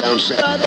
Down south.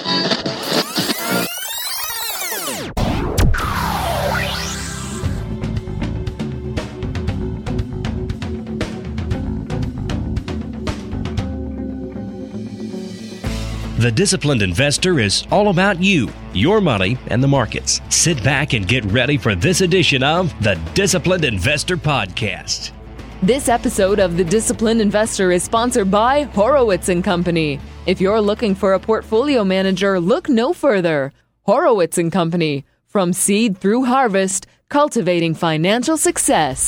The Disciplined Investor is all about you, your money, and the markets. Sit back and get ready for this edition of the Disciplined Investor Podcast. This episode of The Disciplined Investor is sponsored by Horowitz & Company. If you're looking for a portfolio manager, look no further. Horowitz & Company. From seed through harvest, cultivating financial success.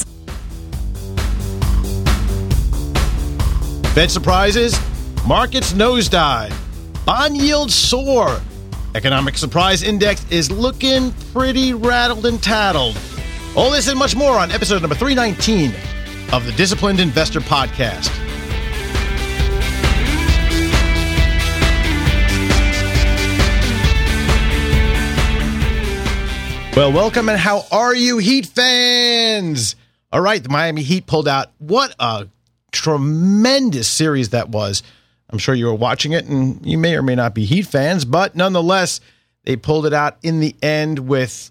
Fed surprises, markets nosedive. Bond yields soar. Economic surprise index is looking pretty rattled and tattled. All this and much more on episode number 319 of the Disciplined Investor Podcast. Well, welcome and how are you, Heat fans? All right, the Miami Heat pulled out. What a tremendous series that was. I'm sure you were watching it, and you may or may not be Heat fans, but nonetheless, they pulled it out in the end with,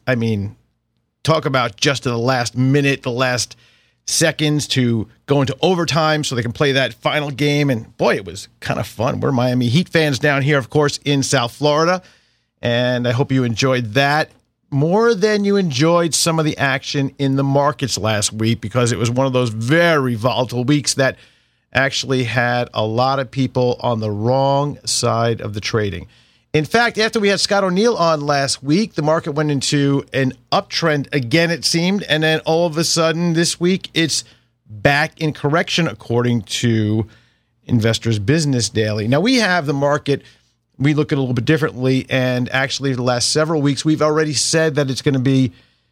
talk about just in the last minute, the last seconds to go into overtime so they can play that final game, and boy, it was kind of fun. We're Miami Heat fans down here, of course, in South Florida, and I hope you enjoyed that more than you enjoyed some of the action in the markets last week, because it was one of those very volatile weeks that actually had a lot of people on the wrong side of the trading. In fact, after we had Scott O'Neill on last week, the market went into an uptrend again, it seemed, and then all of a sudden this week it's back in correction according to Investors Business Daily. Now, we have the market, we look at it a little bit differently, and actually the last several weeks we've already said that it's going to be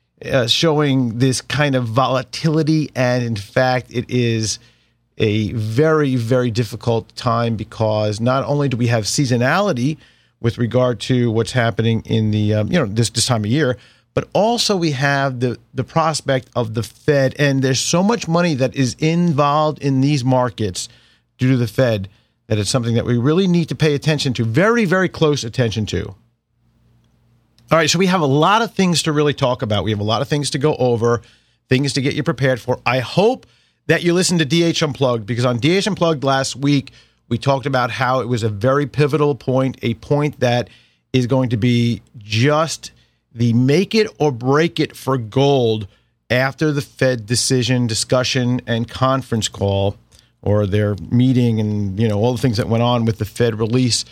showing this kind of volatility, and in fact it is a very, very difficult time, because not only do we have seasonality with regard to what's happening in the this time of year, but also we have the prospect of the Fed, and there's so much money that is involved in these markets due to the Fed that it's something that we really need to pay attention to, very, very close attention to. All right, so we have a lot of things to really talk about. We have a lot of things to go over, things to get you prepared for. I hope that you listened to DH Unplugged, because on DH Unplugged last week, we talked about how it was a very pivotal point, a point that is going to be just the make it or break it for gold after the Fed decision, discussion, and conference call, or their meeting and, all the things that went on with the Fed release.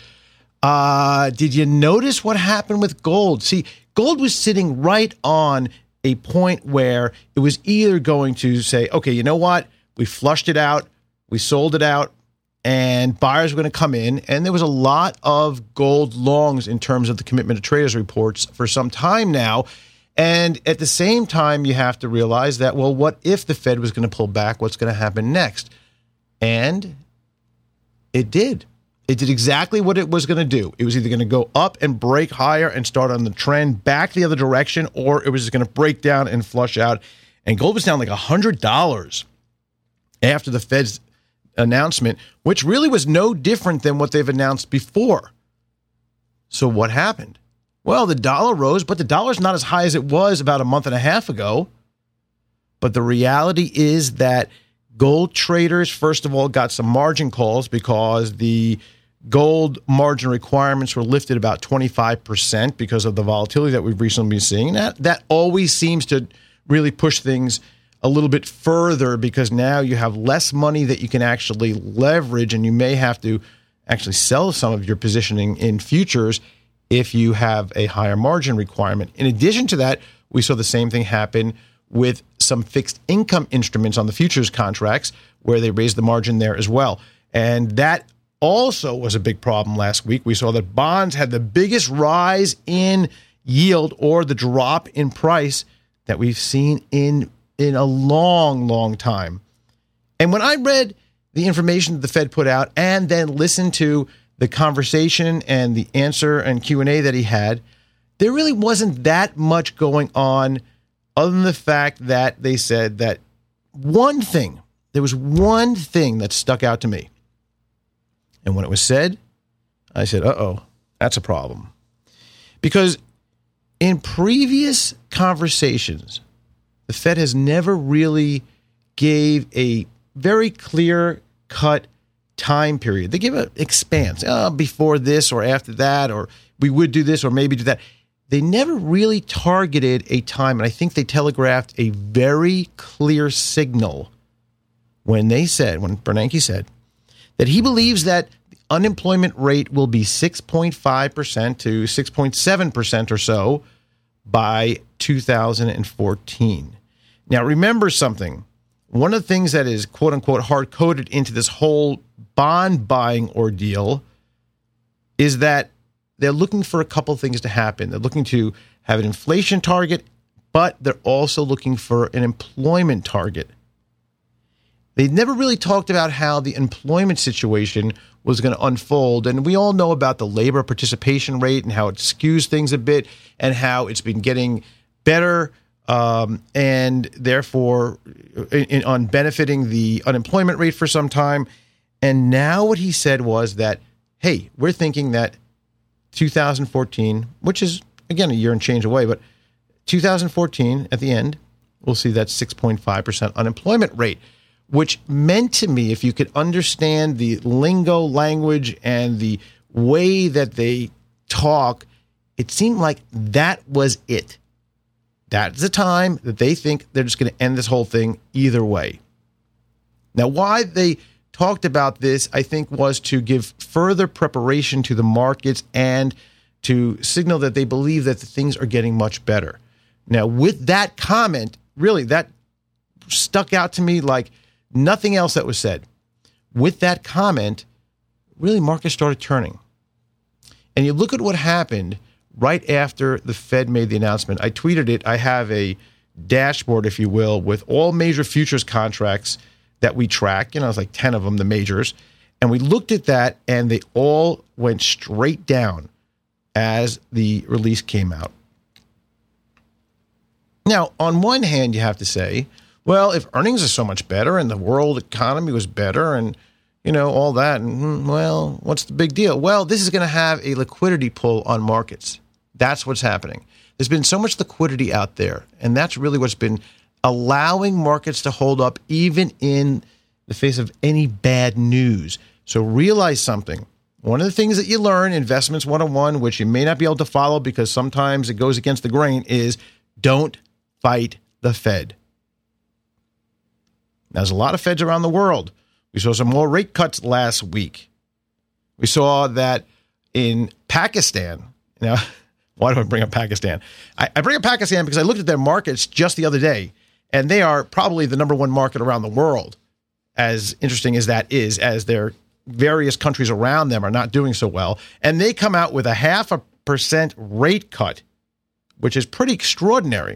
Did you notice what happened with gold? See, gold was sitting right on a point where it was either going to say, okay, you know what? We flushed it out, we sold it out, and buyers were going to come in. And there was a lot of gold longs in terms of the commitment to traders reports for some time now. And at the same time, you have to realize that, well, what if the Fed was going to pull back? What's going to happen next? And it did. It did exactly what it was going to do. It was either going to go up and break higher and start on the trend back the other direction, or it was just going to break down and flush out. And gold was down like $100 after the Fed's announcement, which really was no different than what they've announced before. So what happened? Well, the dollar rose, but the dollar's not as high as it was about a month and a half ago. But the reality is that gold traders, first of all, got some margin calls because the gold margin requirements were lifted about 25% because of the volatility that we've recently been seeing. That always seems to really push things a little bit further, because now you have less money that you can actually leverage, and you may have to actually sell some of your positioning in futures if you have a higher margin requirement. In addition to that, we saw the same thing happen with some fixed income instruments on the futures contracts, where they raised the margin there as well. And that also was a big problem last week. We saw that bonds had the biggest rise in yield, or the drop in price, that we've seen in a long, long time. And when I read the information that the Fed put out and then listened to the conversation and the answer and Q&A that he had, there really wasn't that much going on, other than the fact that they said that there was one thing that stuck out to me. And when it was said, I said, uh-oh, that's a problem. Because in previous conversations, the Fed has never really gave a very clear-cut time period. They give an expanse, before this or after that, or we would do this or maybe do that. They never really targeted a time, and I think they telegraphed a very clear signal when Bernanke said that he believes that the unemployment rate will be 6.5% to 6.7% or so by 2014. Now, remember something. One of the things that is, quote unquote, hard-coded into this whole bond buying ordeal is that they're looking for a couple things to happen. They're looking to have an inflation target, but they're also looking for an employment target. They never really talked about how the employment situation was going to unfold. And we all know about the labor participation rate and how it skews things a bit and how it's been getting better and therefore on benefiting the unemployment rate for some time. And now what he said was that, hey, we're thinking that 2014, which is, again, a year and change away, but 2014 at the end, we'll see that 6.5% unemployment rate, which meant to me, if you could understand the lingo, language, and the way that they talk, it seemed like that was it. That's the time that they think they're just going to end this whole thing either way. Now, why they talked about this, I think, was to give further preparation to the markets and to signal that they believe that the things are getting much better. Now, with that comment, really, that stuck out to me like nothing else that was said. With that comment, really, markets started turning. And you look at what happened right after the Fed made the announcement. I tweeted it. I have a dashboard, if you will, with all major futures contracts that we track. It's like 10 of them, the majors. And we looked at that, and they all went straight down as the release came out. Now, on one hand, you have to say, well, if earnings are so much better and the world economy was better and, all that, and, well, what's the big deal? Well, this is going to have a liquidity pull on markets. That's what's happening. There's been so much liquidity out there, and that's really what's been allowing markets to hold up even in the face of any bad news. So realize something. One of the things that you learn, Investments 101, which you may not be able to follow because sometimes it goes against the grain, is don't fight the Fed. Now, there's a lot of Feds around the world. We saw some more rate cuts last week. We saw that in Pakistan. Now, why do I bring up Pakistan? I bring up Pakistan because I looked at their markets just the other day, and they are probably the number one market around the world, as interesting as that is, as their various countries around them are not doing so well. And they come out with a 0.5% rate cut, which is pretty extraordinary.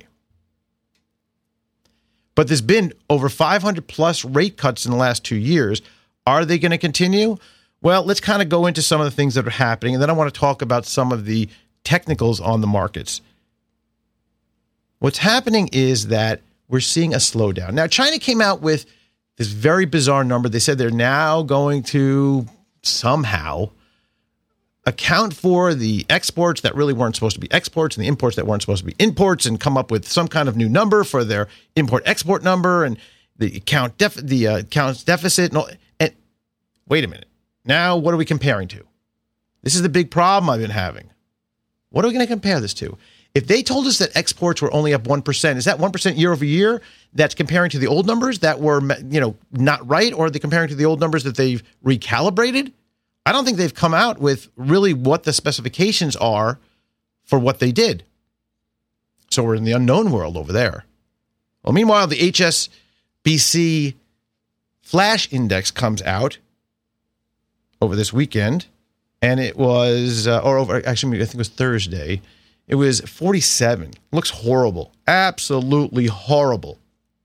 But there's been over 500 plus rate cuts in the last 2 years. Are they going to continue? Well, let's kind of go into some of the things that are happening, and then I want to talk about some of the technicals on the markets. What's happening is that we're seeing a slowdown. Now, China came out with this very bizarre number. They said they're now going to somehow account for the exports that really weren't supposed to be exports and the imports that weren't supposed to be imports and come up with some kind of new number for their import-export number and the accounts deficit. And wait a minute. Now, what are we comparing to? This is the big problem I've been having. What are we going to compare this to? If they told us that exports were only up 1%, is that 1% year over year that's comparing to the old numbers that were, not right? Or are they comparing to the old numbers that they've recalibrated? I don't think they've come out with really what the specifications are for what they did. So we're in the unknown world over there. Well, meanwhile, the HSBC Flash Index comes out over this weekend, and it was, I think it was Thursday. It was 47. Looks horrible. Absolutely horrible.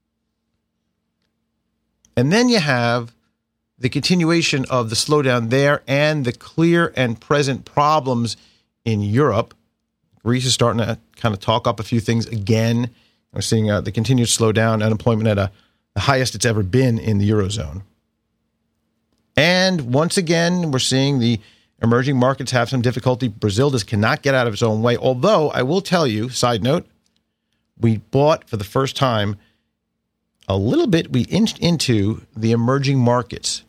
And then you have the continuation of the slowdown there and the clear and present problems in Europe. Greece is starting to kind of talk up a few things again. We're seeing the continued slowdown, unemployment at the highest it's ever been in the Eurozone. And once again, we're seeing the Emerging markets have some difficulty. Brazil just cannot get out of its own way. Although, I will tell you, side note, we bought for the first time a little bit, we inched into the emerging markets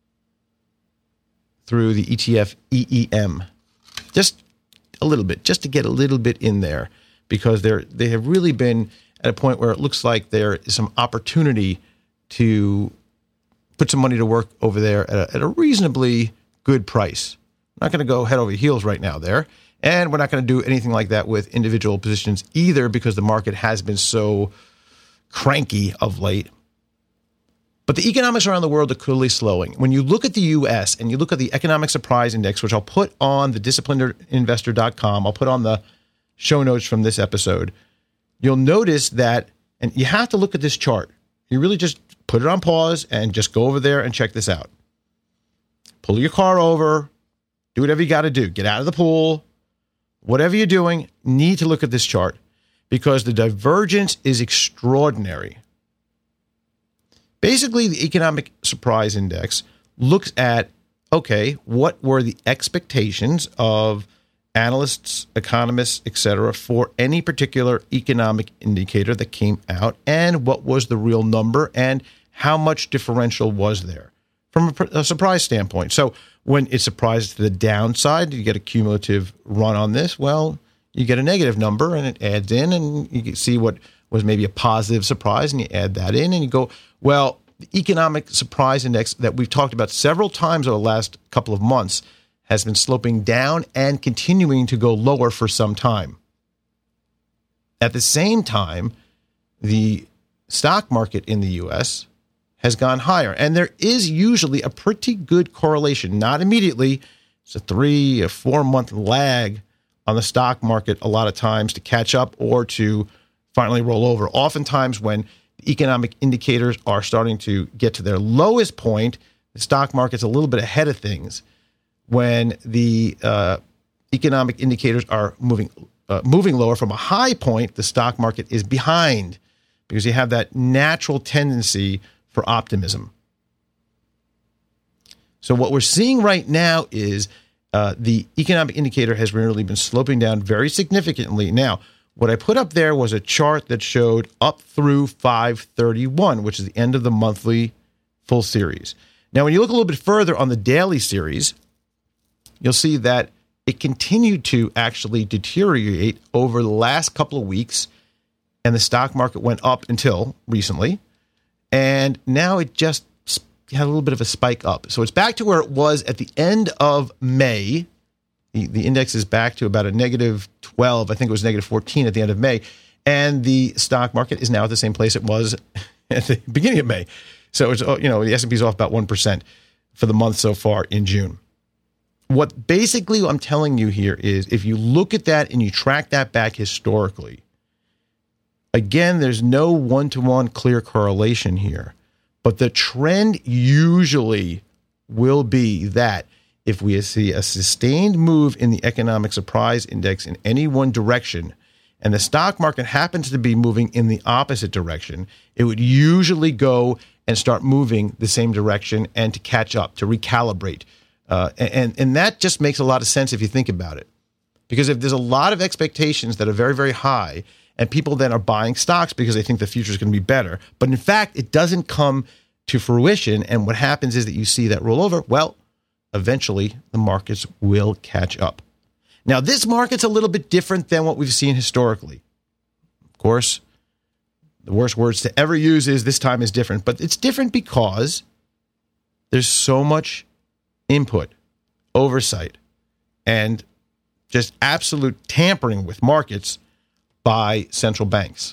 through the ETF EEM. Just a little bit, just to get a little bit in there, because they have really been at a point where it looks like there is some opportunity to put some money to work over there at a reasonably good price. I'm not going to go head over heels right now there, and we're not going to do anything like that with individual positions either, because the market has been so cranky of late. But the economics around the world are clearly slowing. When you look at the U.S. and you look at the Economic Surprise Index, which I'll put on the disciplinedinvestor.com, I'll put on the show notes from this episode, you'll notice that, and you have to look at this chart. You really just put it on pause and just go over there and check this out. Pull your car over, do whatever you got to do. Get out of the pool. Whatever you're doing, need to look at this chart, because the divergence is extraordinary. Basically, the Economic Surprise Index looks at, okay, what were the expectations of analysts, economists, etc., for any particular economic indicator that came out, and what was the real number, and how much differential was there from a surprise standpoint. So when it's surprised to the downside, you get a cumulative run on this, well, you get a negative number, and it adds in, and you can see what was maybe a positive surprise, and you add that in, and you go, well, the Economic Surprise Index that we've talked about several times over the last couple of months has been sloping down and continuing to go lower for some time. At the same time, the stock market in the U.S. has gone higher, and there is usually a pretty good correlation, not immediately. It's a 3 or 4 month lag on the stock market a lot of times to catch up or to finally roll over. Oftentimes when the economic indicators are starting to get to their lowest point, the stock market's a little bit ahead of things. When the economic indicators are moving lower from a high point, the stock market is behind, because you have that natural tendency for optimism. So what we're seeing right now is the economic indicator has really been sloping down very significantly. Now, what I put up there was a chart that showed up through 531, which is the end of the monthly full series. Now, when you look a little bit further on the daily series, you'll see that it continued to actually deteriorate over the last couple of weeks, and the stock market went up until recently, and now it just had a little bit of a spike up. So it's back to where it was at the end of May. The index is back to about a negative 12. I think it was negative 14 at the end of May. And the stock market is now at the same place it was at the beginning of May. So it's, the S&P is off about 1% for the month so far in June. What basically I'm telling you here is, if you look at that and you track that back historically, again, there's no one-to-one clear correlation here. But the trend usually will be that if we see a sustained move in the Economic Surprise Index in any one direction, and the stock market happens to be moving in the opposite direction, it would usually go and start moving the same direction and to catch up, to recalibrate. And that just makes a lot of sense if you think about it. Because if there's a lot of expectations that are very, very high, and people then are buying stocks because they think the future is going to be better, but in fact, it doesn't come to fruition, and what happens is that you see that roll over, well, eventually the markets will catch up. Now, this market's a little bit different than what we've seen historically. Of course, the worst words to ever use is this time is different, but it's different because there's so much input, oversight, and just absolute tampering with markets by central banks.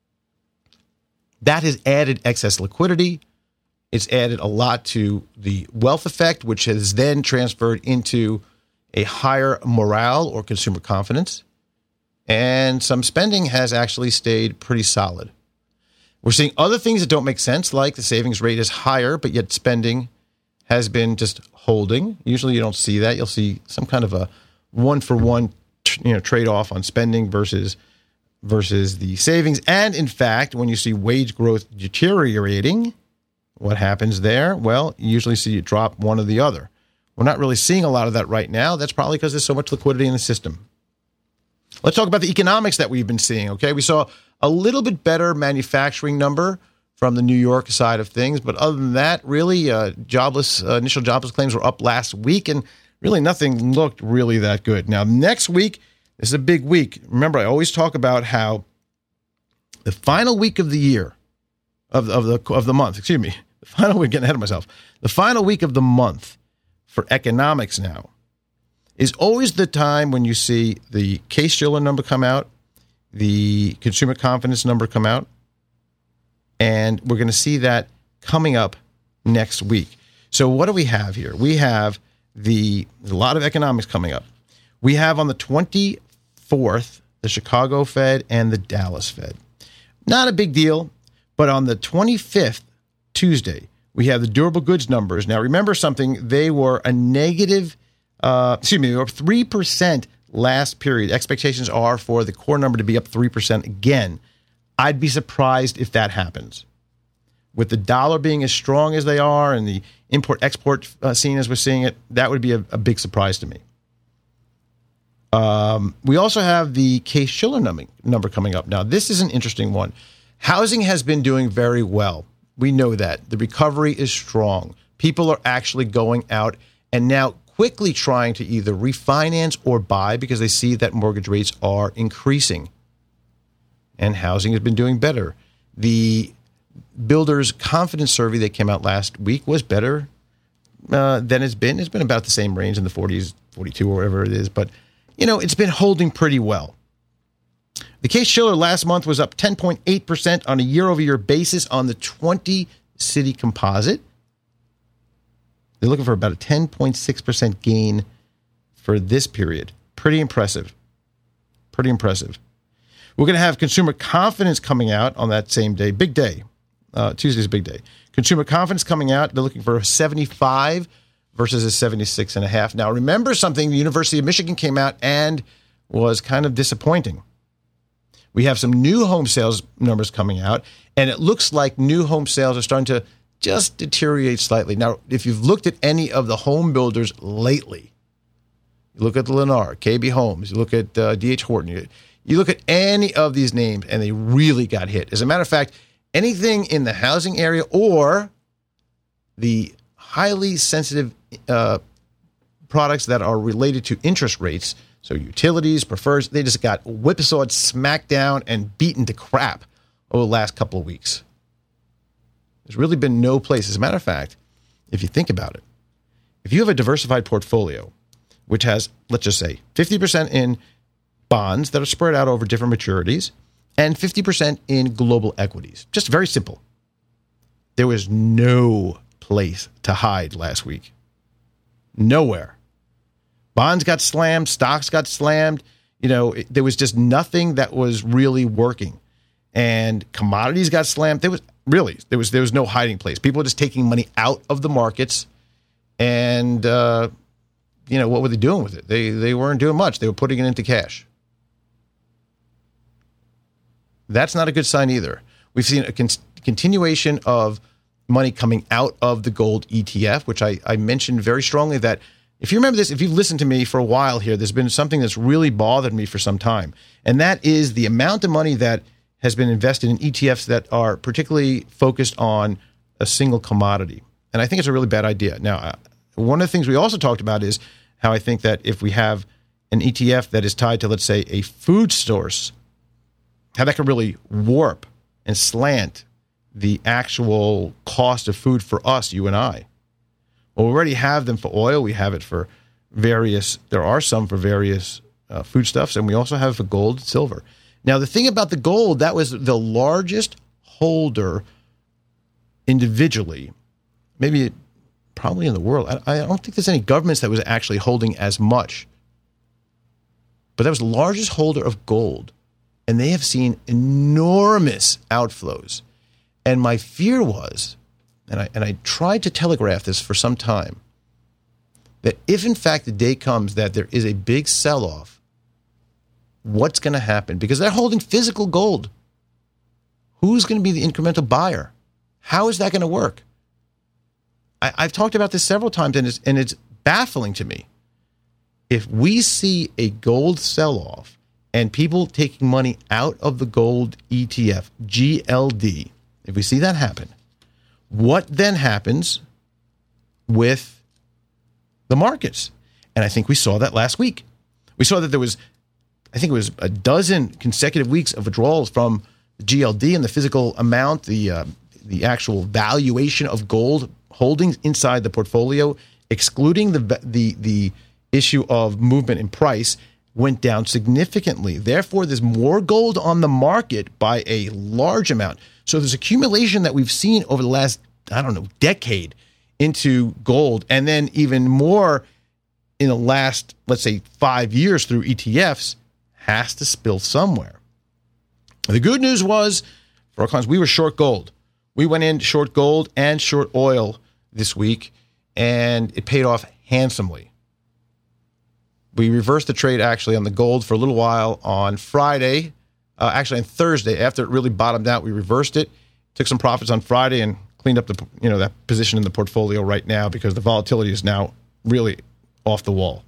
That has added excess liquidity. It's added a lot to the wealth effect, which has then transferred into a higher morale or consumer confidence. And some spending has actually stayed pretty solid. We're seeing other things that don't make sense, like the savings rate is higher, but yet spending has been just holding. Usually you don't see that. You'll see some kind of a one-for-one trade-off on spending versus the savings. And in fact, when you see wage growth deteriorating, what happens there? Well, you usually see it drop one or the other. We're not really seeing a lot of that right now. That's probably because there's so much liquidity in the system. Let's talk about the economics that we've been seeing, okay? We saw a little bit better manufacturing number from the New York side of things, but other than that, really, initial jobless claims were up last week, and really nothing looked really that good. Now, next week is a big week. Remember, I always talk about how the final week of the year, of the month, excuse me, the final week, getting ahead of myself, the final week of the month for economics now is always the time when you see the Case-Shiller number come out, the consumer confidence number come out, and we're going to see that coming up next week. So what do we have here? We have there's a lot of economics coming up. We have on the 24th, the Chicago Fed and the Dallas Fed. Not a big deal, but on the 25th, Tuesday, we have the durable goods numbers. Now, remember something, they were a negative, they were 3% last period. Expectations are for the core number to be up 3% again. I'd be surprised if that happens. With the dollar being as strong as they are and the import-export scene as we're seeing it, that would be a big surprise to me. We also have the Case-Shiller number coming up. Now, this is an interesting one. Housing has been doing very well. We know that. The recovery is strong. People are actually going out and now quickly trying to either refinance or buy because they see that mortgage rates are increasing. And housing has been doing better. The Builders Confidence Survey that came out last week was better than it's been. It's been about the same range in the 40s, 42 or whatever it is. But, it's been holding pretty well. The Case-Shiller last month was up 10.8% on a year-over-year basis on the 20-city composite. They're looking for about a 10.6% gain for this period. Pretty impressive. Pretty impressive. We're going to have consumer confidence coming out on that same day. Big day. Tuesday's a big day. Consumer confidence coming out. They're looking for a 75 versus a 76.5. Now, remember something. The University of Michigan came out and was kind of disappointing. We have some new home sales numbers coming out, and it looks like new home sales are starting to just deteriorate slightly. Now, if you've looked at any of the home builders lately, you look at the Lennar, KB Homes, you look at D.H. Horton, you look at any of these names, and they really got hit. As a matter of fact, anything in the housing area or the highly sensitive products that are related to interest rates, so utilities, prefers, they just got whipsawed, smacked down, and beaten to crap over the last couple of weeks. There's really been no place. As a matter of fact, if you think about it, if you have a diversified portfolio, which has, let's just say, 50% in bonds that are spread out over different maturities and 50% in global equities, just very simple. There was no place to hide last week. Nowhere. Bonds got slammed, stocks got slammed. There was just nothing that was really working. And commodities got slammed. There was no hiding place. People were just taking money out of the markets. And, what were they doing with it? They weren't doing much. They were putting it into cash. That's not a good sign either. We've seen a continuation of money coming out of the gold ETF, which I mentioned very strongly that if you remember this, if you've listened to me for a while here, there's been something that's really bothered me for some time. And that is the amount of money that has been invested in ETFs that are particularly focused on a single commodity. And I think it's a really bad idea. Now, one of the things we also talked about is how I think that if we have an ETF that is tied to, let's say, a food source, how that could really warp and slant the actual cost of food for us, you and I. Well, we already have them for oil. We have it for there are some for various foodstuffs, and we also have it for gold and silver. Now, the thing about the gold, that was the largest holder individually, probably in the world. I don't think there's any governments that was actually holding as much. But that was the largest holder of gold, and they have seen enormous outflows. And my fear was, and I tried to telegraph this for some time, that if in fact the day comes that there is a big sell-off, what's going to happen? Because they're holding physical gold. Who's going to be the incremental buyer? How is that going to work? I've talked about this several times, and it's baffling to me. If we see a gold sell-off and people taking money out of the gold ETF, GLD, if we see that happen, what then happens with the markets? And I think we saw that last week. We saw that there was, I think it was a dozen consecutive weeks of withdrawals from the GLD and the physical amount, the actual valuation of gold holdings inside the portfolio, excluding the issue of movement in price, went down significantly. Therefore, there's more gold on the market by a large amount. So there's accumulation that we've seen over the last, decade into gold, and then even more in the last, let's say, 5 years through ETFs, has to spill somewhere. The good news was, for our clients, we were short gold. We went in short gold and short oil this week, and it paid off handsomely. We reversed the trade actually on the gold for a little while on Friday. Actually, on Thursday, after it really bottomed out, we reversed it, took some profits on Friday, and cleaned up that position in the portfolio right now because the volatility is now really off the wall.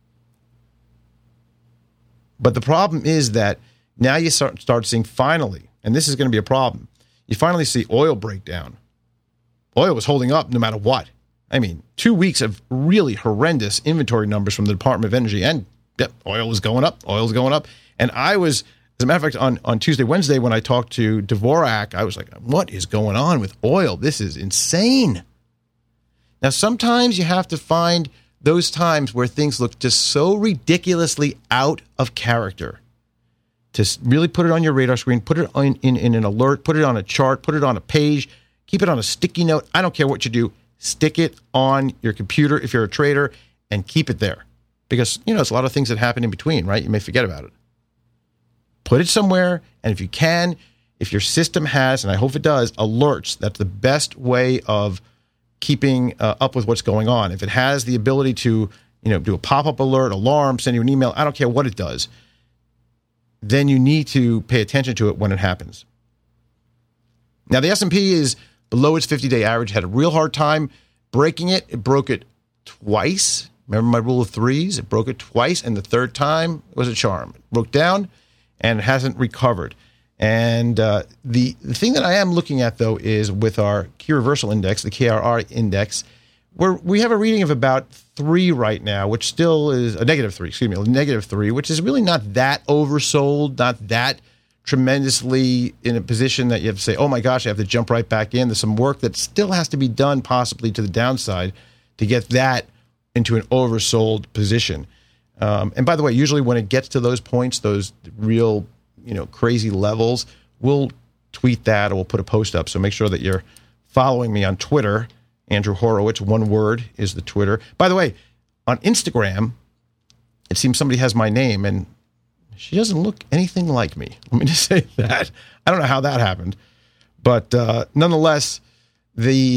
But the problem is that now you start seeing finally, and this is going to be a problem, you finally see oil break down. Oil was holding up no matter what. I mean, 2 weeks of really horrendous inventory numbers from the Department of Energy, and oil is going up, And I was, as a matter of fact, on Tuesday, Wednesday, when I talked to Dvorak, I was like, what is going on with oil? This is insane. Now, sometimes you have to find those times where things look just so ridiculously out of character to really put it on your radar screen, put it in an alert, put it on a chart, put it on a page, keep it on a sticky note. I don't care what you do. Stick it on your computer if you're a trader and keep it there. Because, it's a lot of things that happen in between, right? You may forget about it. Put it somewhere, and if you can, if your system has, and I hope it does, alerts, that's the best way of keeping up with what's going on. If it has the ability to, do a pop-up alert, alarm, send you an email, I don't care what it does, then you need to pay attention to it when it happens. Now, the S&P is below its 50-day average, had a real hard time breaking it. It broke it twice. Remember my rule of threes? It broke it twice, and the third time was a charm. It broke down, and it hasn't recovered. And the thing that I am looking at, though, is with our key reversal index, the KRI index, where we have a reading of about 3 right now, which still is a -3, which is really not that oversold, not that tremendously in a position that you have to say, oh my gosh, I have to jump right back in. There's some work that still has to be done possibly to the downside to get that into an oversold position. And by the way, usually when it gets to those points, those real, crazy levels, we'll tweet that or we'll put a post up. So make sure that you're following me on Twitter. Andrew Horowitz, one word is the Twitter. By the way, on Instagram, it seems somebody has my name and she doesn't look anything like me. Let me just say that. I don't know how that happened. But nonetheless, the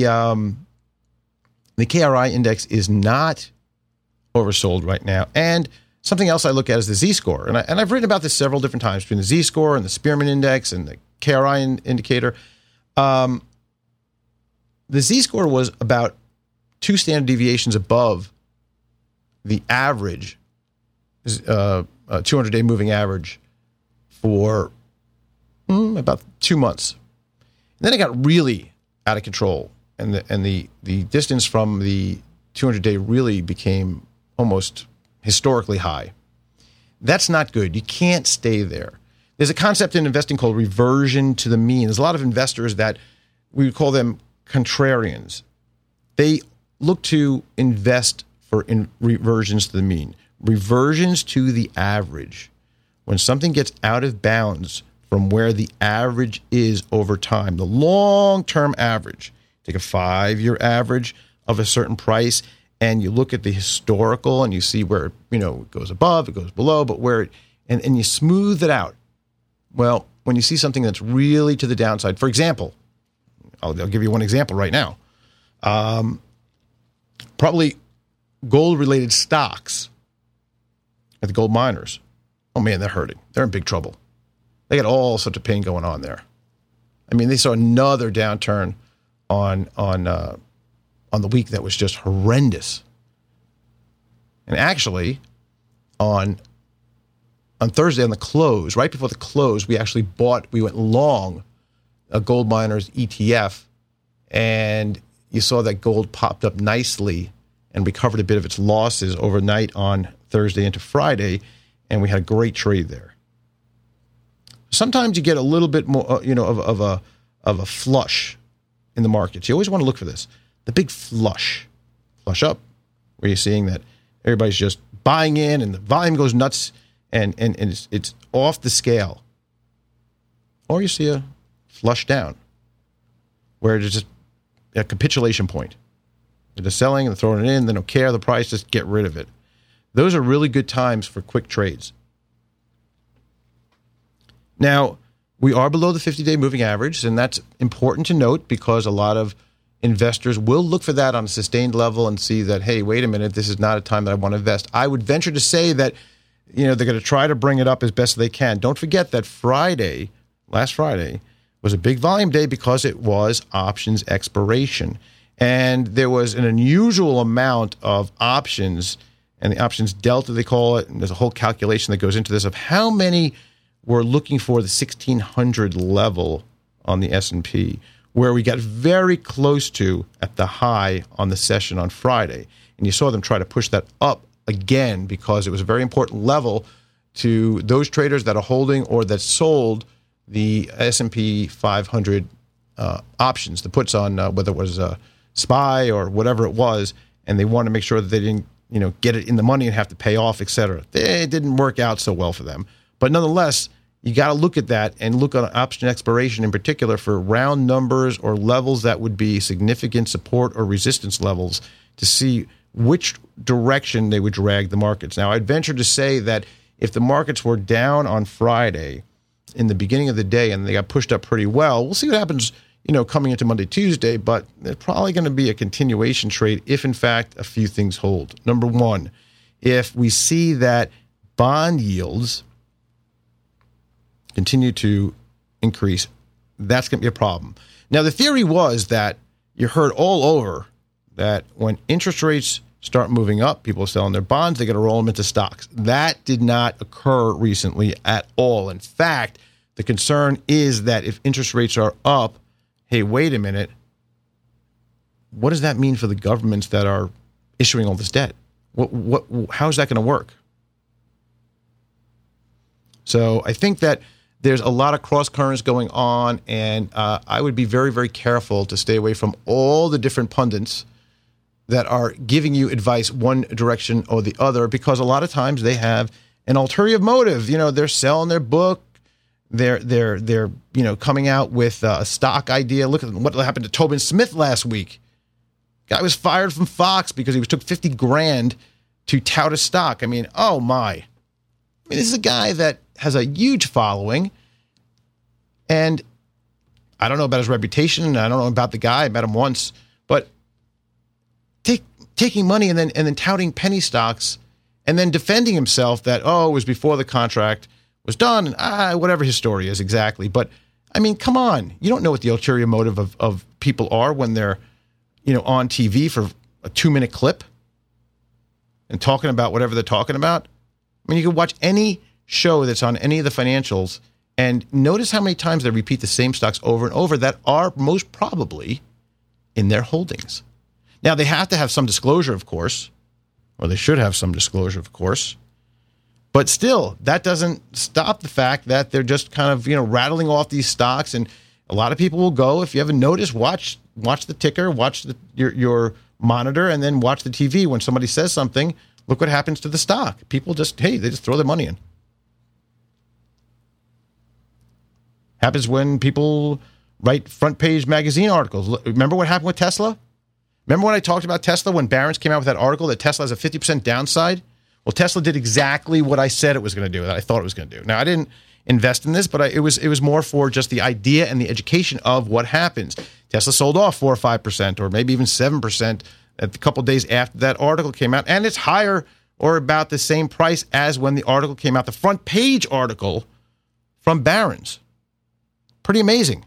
KRI index is not oversold right now. And something else I look at is the Z-score. And I've written about this several different times between the Z-score and the Spearman index and the KRI indicator. The Z-score was about 2 standard deviations above the average 200-day moving average for about 2 months. And then it got really out of control, and the distance from the 200-day really became almost historically high. That's not good. You can't stay there. There's a concept in investing called reversion to the mean. There's a lot of investors that we would call them contrarians. They look to invest for reversions to the mean. Reversions to the average. When something gets out of bounds from where the average is over time, the long-term average, take a 5-year average of a certain price, and you look at the historical and you see where, it goes above, it goes below, but where it, and you smooth it out. Well, when you see something that's really to the downside, for example, I'll give you one example right now. Probably gold-related stocks at the gold miners. Oh man, they're hurting. They're in big trouble. They got all sorts of pain going on there. I mean, they saw another downturn on the week that was just horrendous. And actually, on Thursday on the close, right before the close, we went long a gold miners ETF, and you saw that gold popped up nicely and recovered a bit of its losses overnight on Thursday into Friday, and we had a great trade there. Sometimes you get a little bit more, of a flush in the markets. You always want to look for this, the big flush up, where you're seeing that everybody's just buying in and the volume goes nuts and it's off the scale. Or you see a flush down, where it's just a capitulation point. They're just selling and they're throwing it in. They don't care the price, just get rid of it. Those are really good times for quick trades. Now, we are below the 50-day moving average, and that's important to note because a lot of investors will look for that on a sustained level and see that, hey, wait a minute, this is not a time that I want to invest. I would venture to say that, they're going to try to bring it up as best they can. Don't forget that last Friday, was a big volume day because it was options expiration. And there was an unusual amount of options, and the options delta, they call it, and there's a whole calculation that goes into this of how many were looking for the 1,600 level on the S&P, where we got very close to at the high on the session on Friday. And you saw them try to push that up again because it was a very important level to those traders that are holding or that sold the S&P 500 options, the puts on whether it was SPY or whatever it was, and they wanted to make sure that they didn't, get it in the money and have to pay off, et cetera. It didn't work out so well for them. But nonetheless, you got to look at that and look on option expiration in particular for round numbers or levels that would be significant support or resistance levels to see which direction they would drag the markets. Now, I'd venture to say that if the markets were down on Friday in the beginning of the day and they got pushed up pretty well, we'll see what happens, coming into Monday, Tuesday, but there's probably going to be a continuation trade if, in fact, a few things hold. Number one, if we see that bond yields continue to increase, that's going to be a problem. Now, the theory was that you heard all over that when interest rates start moving up, people are selling their bonds, they got to roll them into stocks. That did not occur recently at all. In fact, the concern is that if interest rates are up, hey, wait a minute, what does that mean for the governments that are issuing all this debt? How is that going to work? So I think that there's a lot of cross currents going on, and I would be very, very careful to stay away from all the different pundits that are giving you advice one direction or the other, because a lot of times they have an ulterior motive. They're selling their book. They're coming out with a stock idea. Look at what happened to Tobin Smith last week. Guy was fired from Fox because he took $50,000 to tout a stock. I mean, oh my. This is a guy that has a huge following, and I don't know about his reputation. I don't know about the guy. I met him once, but taking money and then touting penny stocks and then defending himself that, it was before the contract was done, and whatever his story is exactly. But, I mean, come on. You don't know what the ulterior motive of people are when they're, on TV for a 2-minute clip and talking about whatever they're talking about. I mean, you can watch any show that's on any of the financials and notice how many times they repeat the same stocks over and over that are most probably in their holdings. Now, they have to have some disclosure, of course, or they should have some disclosure, of course. But still, that doesn't stop the fact that they're just kind of, rattling off these stocks. And a lot of people will go, if you haven't noticed, watch the ticker, watch your monitor, and then watch the TV. When somebody says something, look what happens to the stock. People they just throw their money in. Happens when people write front page magazine articles. Remember what happened with Tesla? Remember when I talked about Tesla when Barron's came out with that article that Tesla has a 50% downside? Well, Tesla did exactly what I said it was going to do, that I thought it was going to do. Now, I didn't invest in this, but it was more for just the idea and the education of what happens. Tesla sold off 4 or 5%, or maybe even 7% a couple of days after that article came out, and it's higher or about the same price as when the article came out, the front page article from Barron's. Pretty amazing.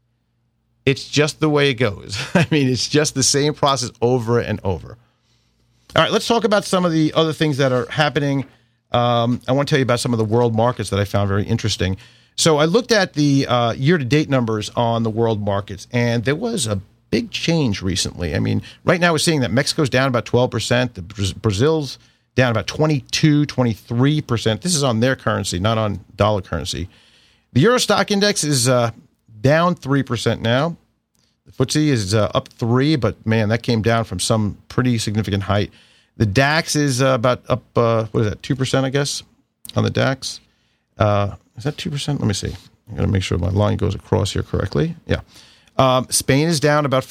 It's just the way it goes. I mean, it's just the same process over and over. All right, let's talk about some of the other things that are happening. I want to tell you about some of the world markets that I found very interesting. So I looked at the year-to-date numbers on the world markets, and there was a big change recently. I mean, right now we're seeing that Mexico's down about 12%. Brazil's down about 22, 23%. This is on their currency, not on dollar currency. The Euro Stock Index is down 3% now. The FTSE is up 3, but man, that came down from some pretty significant height. The DAX is about up, 2%, I guess, on the DAX. Is that 2%? Let me see. I'm going to make sure my line goes across here correctly. Yeah. Spain is down about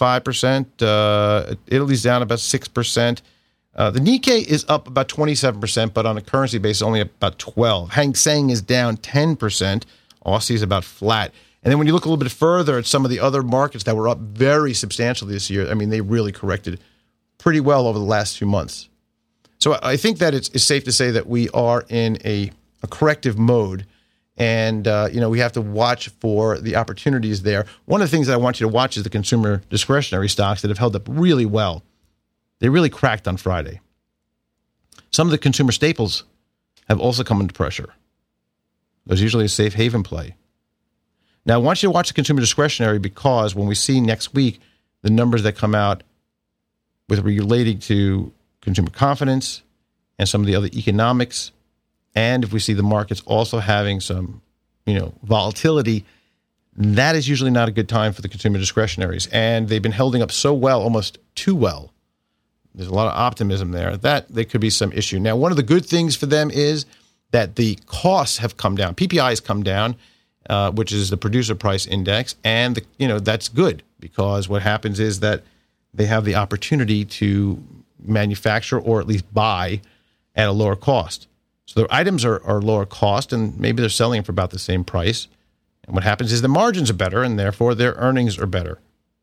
5%. Italy's down about 6%. The Nikkei is up about 27%, but on a currency basis, only about 12%. Hang Seng is down 10%. Aussie is about flat. And then when you look a little bit further at some of the other markets that were up very substantially this year, I mean, they really corrected pretty well over the last few months. So I think that it's safe to say that we are in a corrective mode. And, we have to watch for the opportunities there. One of the things that I want you to watch is the consumer discretionary stocks that have held up really well. They really cracked on Friday. Some of the consumer staples have also come into pressure. There's usually a safe haven play. Now, I want you to watch the consumer discretionary because when we see next week the numbers that come out with relating to consumer confidence and some of the other economics, and if we see the markets also having some, volatility, that is usually not a good time for the consumer discretionaries. And they've been holding up so well, almost too well. There's a lot of optimism there that there could be some issue. Now, one of the good things for them is that the costs have come down. PPI has come down, which is the producer price index. And, that's good because what happens is that they have the opportunity to manufacture or at least buy at a lower cost. So their items are lower cost, and maybe they're selling for about the same price. And what happens is the margins are better, and therefore their earnings are better.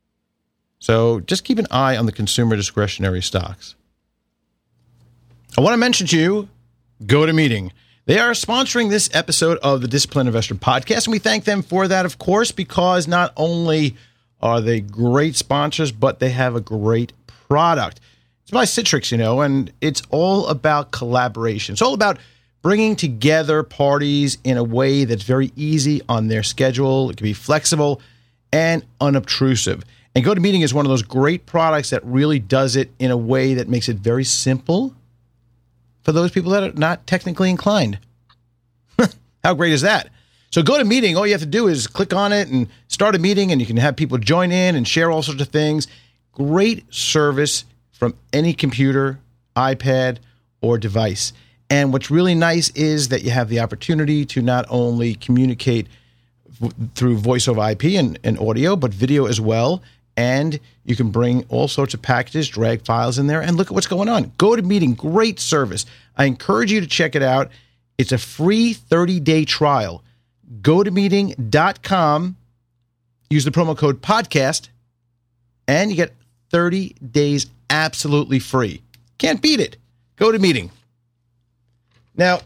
So just keep an eye on the consumer discretionary stocks. I want to mention to you, GoToMeeting. They are sponsoring this episode of the Disciplined Investor Podcast, and we thank them for that, of course, because not only are they great sponsors, but they have a great product. It's by Citrix, and it's all about collaboration. It's all about bringing together parties in a way that's very easy on their schedule. It can be flexible and unobtrusive. And GoToMeeting is one of those great products that really does it in a way that makes it very simple for those people that are not technically inclined. How great is that? So GoToMeeting, all you have to do is click on it and start a meeting, and you can have people join in and share all sorts of things. Great service from any computer, iPad, or device. And what's really nice is that you have the opportunity to not only communicate through voice over IP and audio, but video as well. And you can bring all sorts of packages, drag files in there, and look at what's going on. GoToMeeting, great service. I encourage you to check it out. It's a free 30-day trial. GoToMeeting.com. Use the promo code podcast, and you get 30 days absolutely free. Can't beat it. GoToMeeting. Now,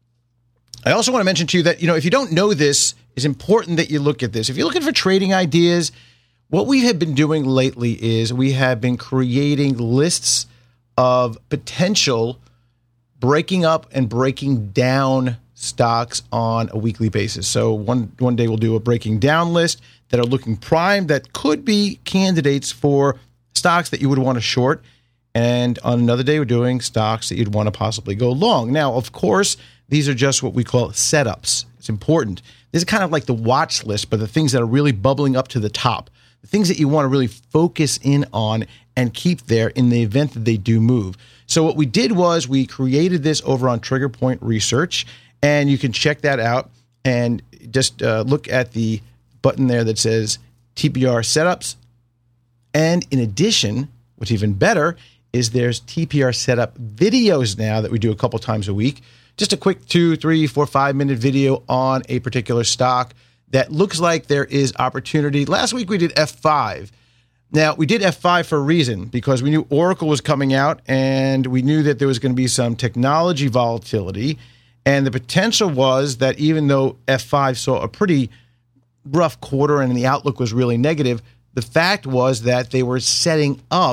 I also want to mention to you that, if you don't know this, it's important that you look at this. If you're looking for trading ideas, what we have been doing lately is we have been creating lists of potential breaking up and breaking down stocks on a weekly basis. So one day we'll do a breaking down list that are looking prime that could be candidates for stocks that you would want to short. And on another day, we're doing stocks that you'd want to possibly go long. Now, of course, these are just what we call setups. It's important. This is kind of like the watch list, but the things that are really bubbling up to the top, the things that you want to really focus in on and keep there in the event that they do move. So what we did was we created this over on Trigger Point Research, and you can check that out and just look at the button there that says TPR Setups. And in addition, what's even better is there's TPR setup videos now that we do a couple times a week. Just a quick 2, 3, 4, 5-minute video on a particular stock that looks like there is opportunity. Last week we did F5. Now, we did F5 for a reason, because we knew Oracle was coming out, and we knew that there was going to be some technology volatility. And the potential was that even though F5 saw a pretty rough quarter and the outlook was really negative, the fact was that they were setting up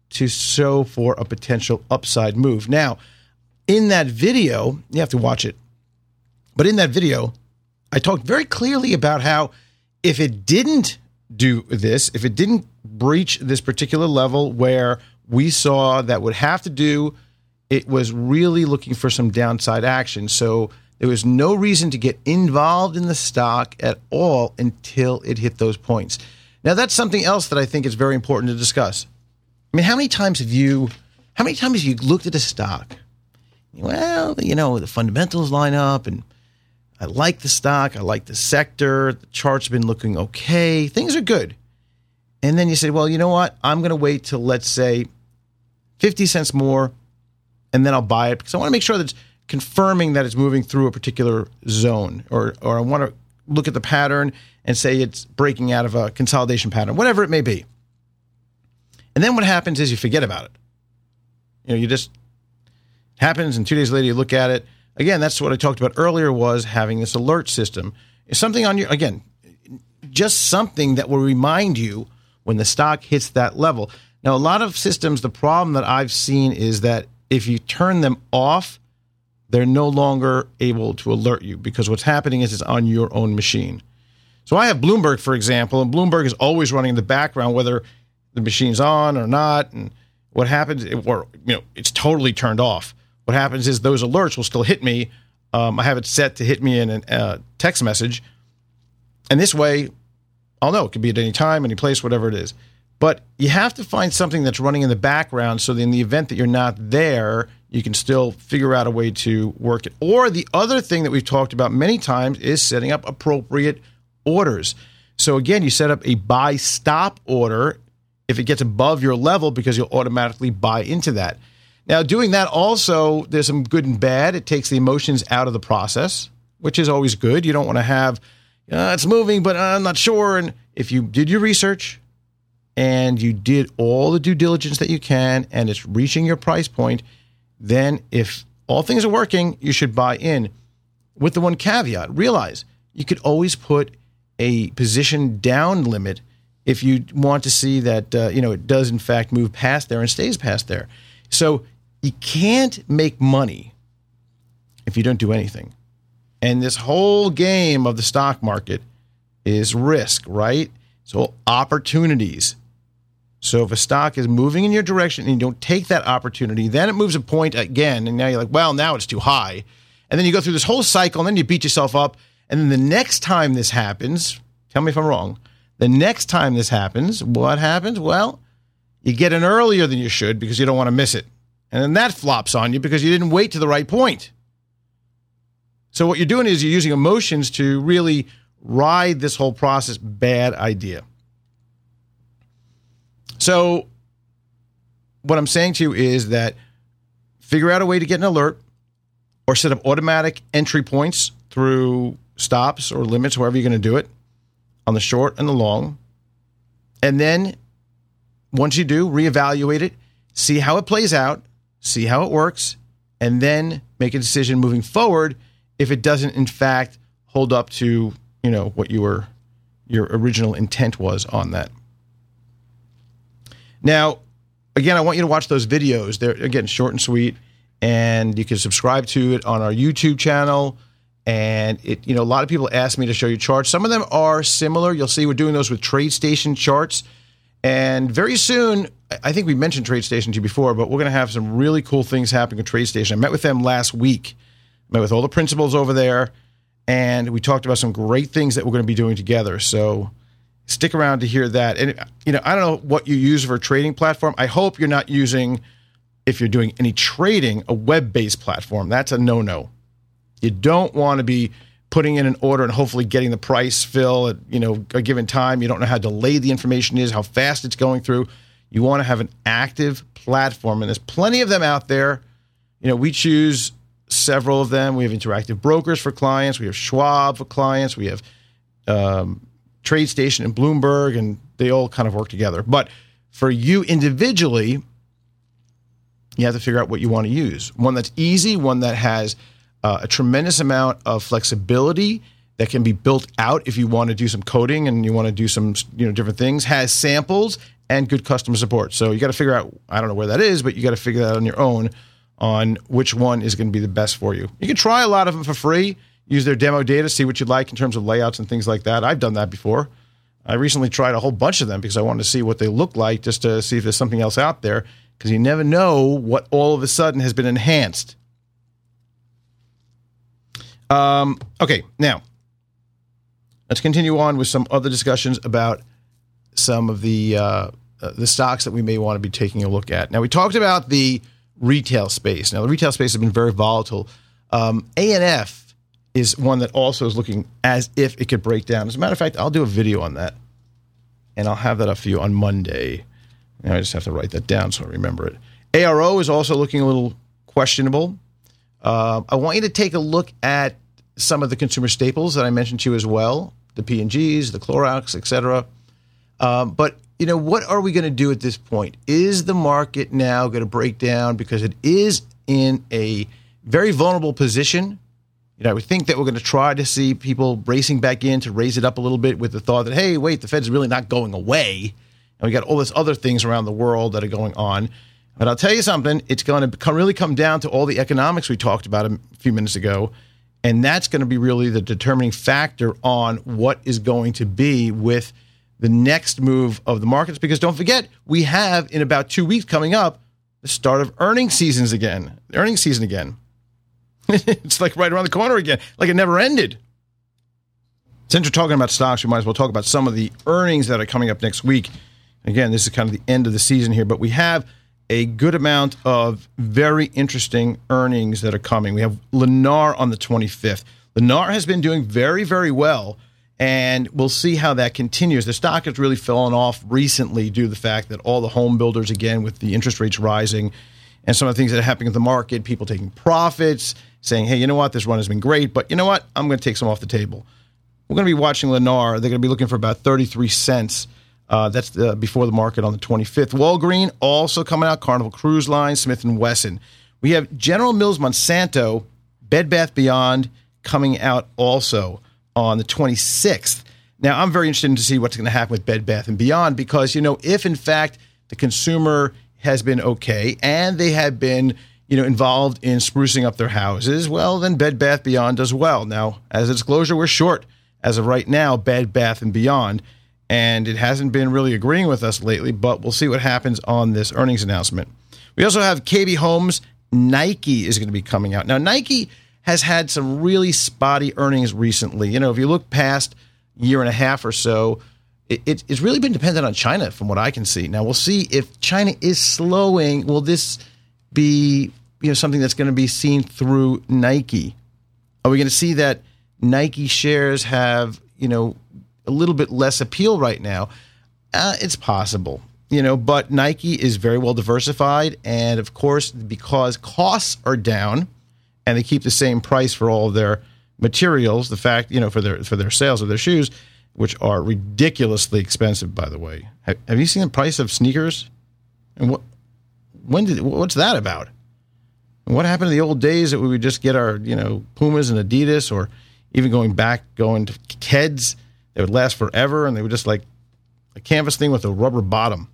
to show for a potential upside move. Now, in that video, you have to watch it, but in that video, I talked very clearly about how if it didn't do this, if it didn't breach this particular level where we saw that would have to do, it was really looking for some downside action. So there was no reason to get involved in the stock at all until it hit those points. Now, that's something else that I think is very important to discuss. I mean, how many times have you looked at a stock? Well, the fundamentals line up, and I like the stock, I like the sector, the chart's been looking okay, things are good. And then you say, well, you know what? I'm going to wait till, let's say, 50 cents more, and then I'll buy it because I want to make sure that it's confirming that it's moving through a particular zone, or I want to look at the pattern and say it's breaking out of a consolidation pattern, whatever it may be. And then what happens is you forget about it. You just happens, and 2 days later you look at it. Again, that's what I talked about earlier, was having this alert system. It's something on your, again, just something that will remind you when the stock hits that level. Now, a lot of systems, the problem that I've seen is that if you turn them off, they're no longer able to alert you because what's happening is it's on your own machine. So I have Bloomberg, for example, and Bloomberg is always running in the background, whether the machine's on or not. And what happens, it's totally turned off. What happens is those alerts will still hit me. I have it set to hit me in a text message. And this way, I'll know. It could be at any time, any place, whatever it is. But you have to find something that's running in the background so that in the event that you're not there, you can still figure out a way to work it. Or the other thing that we've talked about many times is setting up appropriate orders. So again, you set up a buy stop order if it gets above your level because you'll automatically buy into that. Now, doing that also, there's some good and bad. It takes the emotions out of the process, which is always good. You don't want to have, it's moving, but I'm not sure. And if you did your research and you did all the due diligence that you can and it's reaching your price point, then if all things are working, you should buy in. With the one caveat, realize you could always put a position down limit if you want to see that, it does in fact move past there and stays past there. So you can't make money if you don't do anything. And this whole game of the stock market is risk, right? So opportunities. So if a stock is moving in your direction and you don't take that opportunity, then it moves a point again. And now you're like, well, now it's too high. And then you go through this whole cycle and then you beat yourself up. And then the next time this happens, tell me if I'm wrong, the next time this happens, what happens? Well, you get in earlier than you should because you don't want to miss it. And then that flops on you because you didn't wait to the right point. So what you're doing is you're using emotions to really ride this whole process. Bad idea. So what I'm saying to you is that figure out a way to get an alert or set up automatic entry points through stops or limits, wherever you're going to do it, on the short and the long. And then once you do, reevaluate it, see how it plays out, see how it works, and then make a decision moving forward if it doesn't, in fact, hold up to, what your original intent was on that. Now, again, I want you to watch those videos. They're, again, short and sweet, and you can subscribe to it on our YouTube channel. And a lot of people ask me to show you charts. Some of them are similar. You'll see we're doing those with TradeStation charts. And very soon, I think we mentioned TradeStation to you before, but we're going to have some really cool things happening with TradeStation. I met with them last week. Met with all the principals over there, and we talked about some great things that we're going to be doing together. So stick around to hear that. And, I don't know what you use for a trading platform. I hope you're not using, if you're doing any trading, a web-based platform. That's a no-no. You don't want to be putting in an order and hopefully getting the price fill at, a given time. You don't know how delayed the information is, how fast it's going through. You want to have an active platform, and there's plenty of them out there. We choose several of them. We have Interactive Brokers for clients. We have Schwab for clients. We have TradeStation and Bloomberg, and they all kind of work together. But for you individually, you have to figure out what you want to use. One that's easy, one that has a tremendous amount of flexibility that can be built out if you want to do some coding and you want to do some different things, has samples, and good customer support. So you got to figure out, I don't know where that is, but you got to figure that out on your own on which one is going to be the best for you. You can try a lot of them for free, use their demo data, see what you like in terms of layouts and things like that. I've done that before. I recently tried a whole bunch of them because I wanted to see what they look like, just to see if there's something else out there, because you never know what all of a sudden has been enhanced. Okay, now, let's continue on with some other discussions about some of the stocks that we may want to be taking a look at. Now, we talked about the retail space. Now, the retail space has been very volatile. ANF is one that also is looking as if it could break down. As a matter of fact, I'll do a video on that, and I'll have that up for you on Monday. Now, I just have to write that down so I remember it. ARO is also looking a little questionable. I want you to take a look at some of the consumer staples that I mentioned to you as well, the P&Gs, the Clorox, etc. But, what are we going to do at this point? Is the market now going to break down because it is in a very vulnerable position? I would think that we're going to try to see people racing back in to raise it up a little bit with the thought that, hey, wait, the Fed's really not going away. And we got all this other things around the world that are going on. But I'll tell you something, it's going to really come down to all the economics we talked about a few minutes ago. And that's going to be really the determining factor on what is going to be with the next move of the markets. Because don't forget, we have in about 2 weeks coming up the start of earnings season again. It's like right around the corner again, like it never ended. Since we're talking about stocks, we might as well talk about some of the earnings that are coming up next week. Again, this is kind of the end of the season here, but we have a good amount of very interesting earnings that are coming. We have Lennar on the 25th. Lennar has been doing very, very well, and we'll see how that continues. The stock has really fallen off recently due to the fact that all the home builders, again, with the interest rates rising and some of the things that are happening in the market, people taking profits, saying, hey, you know what, this run has been great, but you know what, I'm going to take some off the table. We're going to be watching Lennar. They're going to be looking for about 33 cents. That's before the market on the 25th. Walgreen also coming out. Carnival Cruise Line, Smith & Wesson. We have General Mills, Monsanto, Bed Bath & Beyond coming out also on the 26th. Now, I'm very interested to see what's going to happen with Bed Bath & Beyond because, if in fact the consumer has been okay and they have been involved in sprucing up their houses, well, then Bed Bath & Beyond does well. Now, as a disclosure, we're short as of right now, Bed Bath & Beyond. And it hasn't been really agreeing with us lately, but we'll see what happens on this earnings announcement. We also have KB Homes. Nike is going to be coming out. Now, Nike has had some really spotty earnings recently. If you look past year and a half or so, it's really been dependent on China from what I can see. Now, we'll see if China is slowing. Will this be something that's going to be seen through Nike? Are we going to see that Nike shares have, a little bit less appeal right now? It's possible, but Nike is very well diversified. And of course, because costs are down and they keep the same price for all of their materials, the fact, for their sales of their shoes, which are ridiculously expensive, by the way. Have you seen the price of sneakers? And what's that about? And what happened to the old days that we would just get our, Pumas and Adidas, or even going to Keds? They would last forever, and they were just like a canvas thing with a rubber bottom.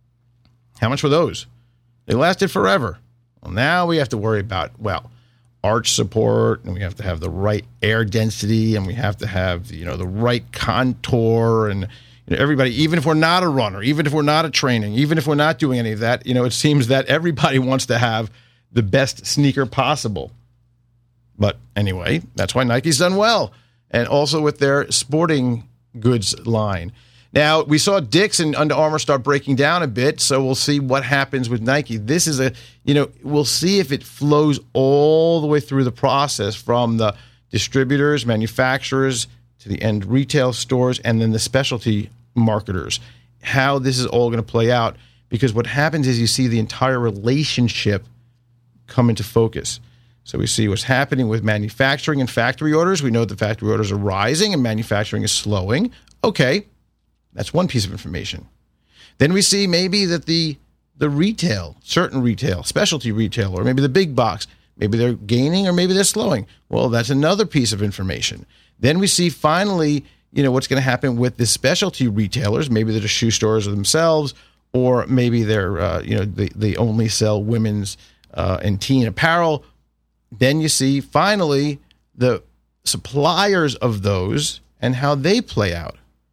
How much were those? They lasted forever. Well, now we have to worry about, arch support, and we have to have the right air density, and we have to have, the right contour, and everybody, even if we're not a runner, even if we're not a training, even if we're not doing any of that, it seems that everybody wants to have the best sneaker possible. But anyway, that's why Nike's done well. And also with their sporting goods line. Now, we saw Dick's and Under Armour start breaking down a bit, so we'll see what happens with Nike. This is we'll see if it flows all the way through the process from the distributors, manufacturers, to the end retail stores, and then the specialty marketers, how this is all going to play out. Because what happens is you see the entire relationship come into focus. So we see what's happening with manufacturing and factory orders. We know the factory orders are rising and manufacturing is slowing. Okay, that's one piece of information. Then we see maybe that the retail, certain retail, specialty retail, or maybe the big box, maybe they're gaining or maybe they're slowing. Well, that's another piece of information. Then we see finally, what's going to happen with the specialty retailers. Maybe they're the shoe stores themselves, or maybe they're they only sell women's and teen apparel. Then you see finally the suppliers of those and how they play out.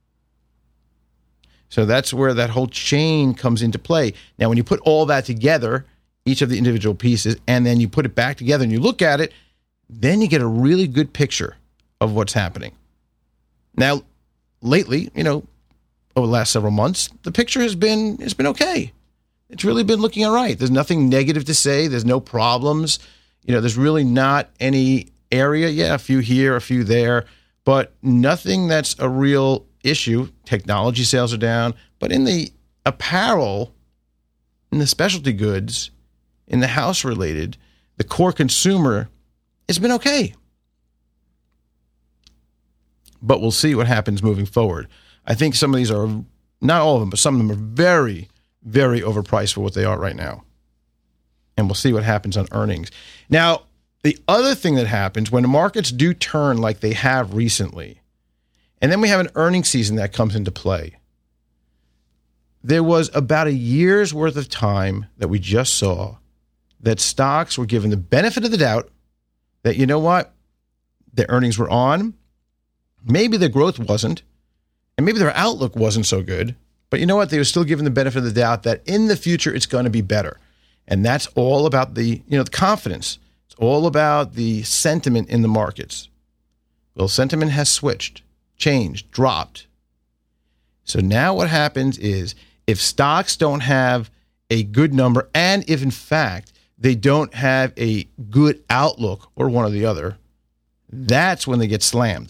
So that's where that whole chain comes into play. Now, when you put all that together, each of the individual pieces, and then you put it back together and you look at it, then you get a really good picture of what's happening. Now, lately, over the last several months, the picture has been okay. It's really been looking all right. There's nothing negative to say. There's no problems. There's really not any area. Yeah, a few here, a few there, but nothing that's a real issue. Technology sales are down, but in the apparel, in the specialty goods, in the house related, the core consumer, it's been okay. But we'll see what happens moving forward. I think some of these are, not all of them, but some of them are very, very overpriced for what they are right now. And we'll see what happens on earnings. Now, the other thing that happens when the markets do turn like they have recently, and then we have an earnings season that comes into play. There was about a year's worth of time that we just saw that stocks were given the benefit of the doubt that, you know what, their earnings were on, maybe their growth wasn't, and maybe their outlook wasn't so good, but you know what, they were still given the benefit of the doubt that in the future it's going to be better. And that's all about the confidence. It's all about the sentiment in the markets. Well, sentiment has switched, changed, dropped. So now what happens is if stocks don't have a good number, and if in fact they don't have a good outlook or one or the other, that's when they get slammed.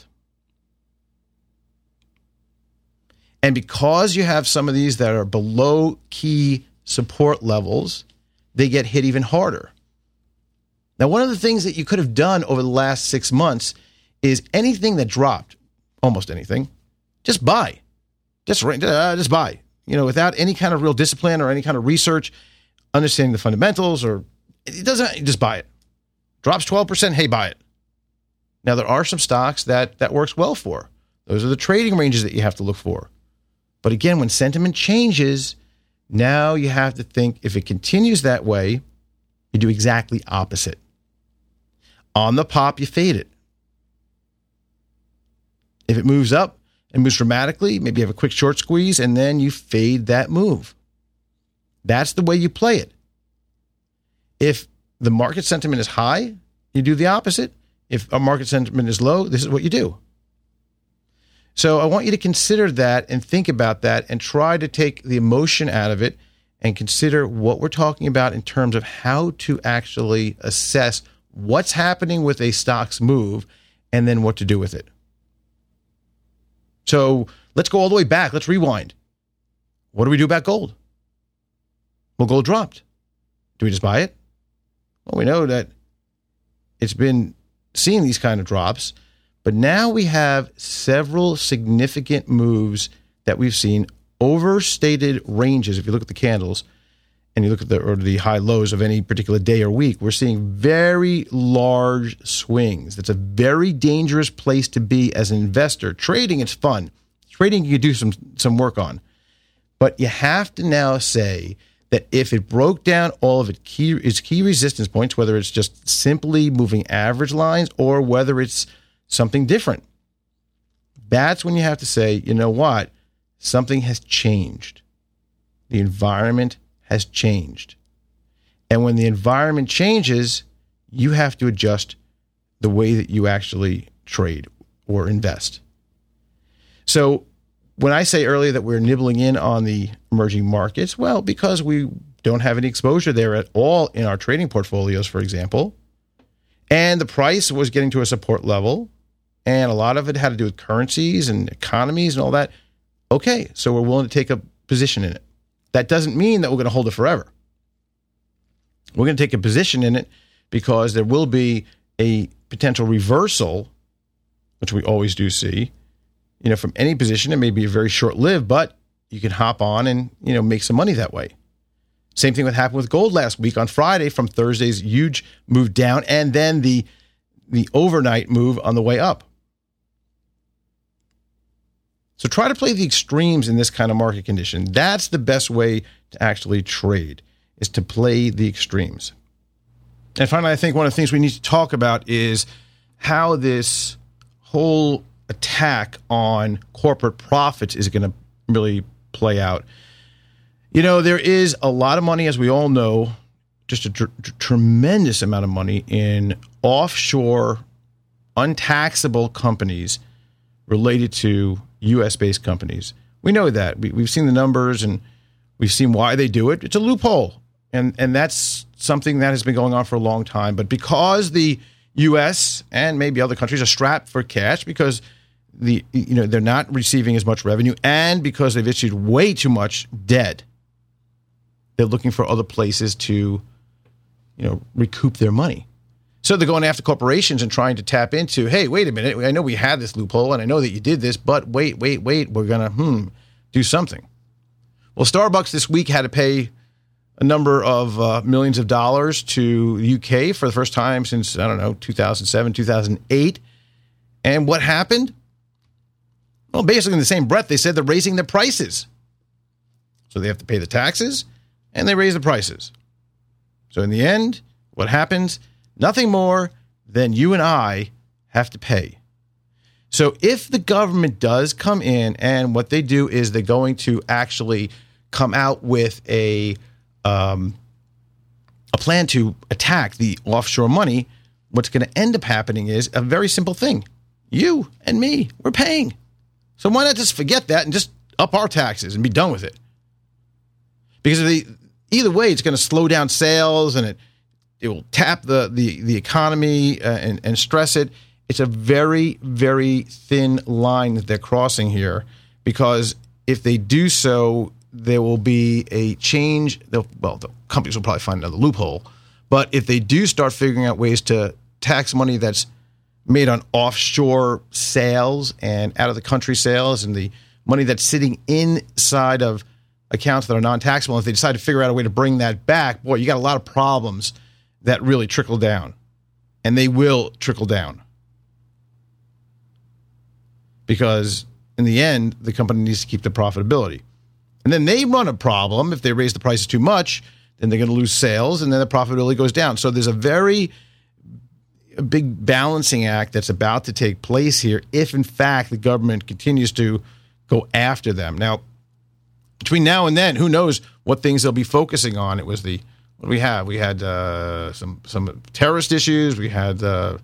And because you have some of these that are below key support levels, they get hit even harder. Now, one of the things that you could have done over the last 6 months is anything that dropped, almost anything, just buy. Just buy. Without any kind of real discipline or any kind of research, understanding the fundamentals, or it doesn't, just buy it. Drops 12%, hey, buy it. Now, there are some stocks that works well for. Those are the trading ranges that you have to look for. But again, when sentiment changes, now you have to think, if it continues that way, you do exactly opposite. On the pop, you fade it. If it moves up and moves dramatically, maybe you have a quick short squeeze, and then you fade that move. That's the way you play it. If the market sentiment is high, you do the opposite. If a market sentiment is low, this is what you do. So I want you to consider that and think about that and try to take the emotion out of it and consider what we're talking about in terms of how to actually assess what's happening with a stock's move and then what to do with it. So let's go all the way back. Let's rewind. What do we do about gold? Well, gold dropped. Do we just buy it? Well, we know that it's been seeing these kind of drops, but now we have several significant moves that we've seen, overstated ranges. If you look at the candles and you look at the high lows of any particular day or week, we're seeing very large swings. That's a very dangerous place to be as an investor. Trading, it's fun. Trading, you do some work on. But you have to now say that if it broke down all of its key resistance points, whether it's just simply moving average lines or whether it's something different, that's when you have to say, you know what? Something has changed. The environment has changed. And when the environment changes, you have to adjust the way that you actually trade or invest. So when I say earlier that we're nibbling in on the emerging markets, well, because we don't have any exposure there at all in our trading portfolios, for example, and the price was getting to a support level, and a lot of it had to do with currencies and economies and all that. Okay, so we're willing to take a position in it. That doesn't mean that we're going to hold it forever. We're going to take a position in it because there will be a potential reversal, which we always do see. From any position, it may be very short-lived, but you can hop on and, make some money that way. Same thing that happened with gold last week on Friday from Thursday's huge move down and then the overnight move on the way up. So try to play the extremes in this kind of market condition. That's the best way to actually trade, is to play the extremes. And finally, I think one of the things we need to talk about is how this whole attack on corporate profits is going to really play out. You know, there is a lot of money, as we all know, just a tremendous amount of money in offshore, untaxable companies related to U.S.-based companies. We know that. We've seen the numbers, and we've seen why they do it. It's a loophole, and that's something that has been going on for a long time. But because the U.S. and maybe other countries are strapped for cash because they're not receiving as much revenue, and because they've issued way too much debt, they're looking for other places to, recoup their money. So they're going after corporations and trying to tap into, hey, wait a minute, I know we had this loophole, and I know that you did this, but wait, we're going to do something. Well, Starbucks this week had to pay a number of millions of dollars to the UK for the first time since, 2007, 2008. And what happened? Well, basically in the same breath, they said they're raising their prices. So they have to pay the taxes, and they raise the prices. So in the end, what happens? Nothing more than you and I have to pay. So if the government does come in, and what they do is they're going to actually come out with a plan to attack the offshore money, what's going to end up happening is a very simple thing. You and me, we're paying. So why not just forget that and just up our taxes and be done with it? Because either way, it's going to slow down sales, and it will tap the economy and stress it. It's a very, very thin line that they're crossing here, because if they do so, there will be a change. The companies will probably find another loophole. But if they do start figuring out ways to tax money that's made on offshore sales and out of the country sales, and the money that's sitting inside of accounts that are non-taxable, if they decide to figure out a way to bring that back, boy, you got a lot of problems that really trickle down. And they will trickle down. Because in the end, the company needs to keep the profitability. And then they run a problem. If they raise the prices too much, then they're going to lose sales, and then the profitability goes down. So there's a big balancing act that's about to take place here if, in fact, the government continues to go after them. Now, between now and then, who knows what things they'll be focusing on. It was what do we have? We had some terrorist issues. We had the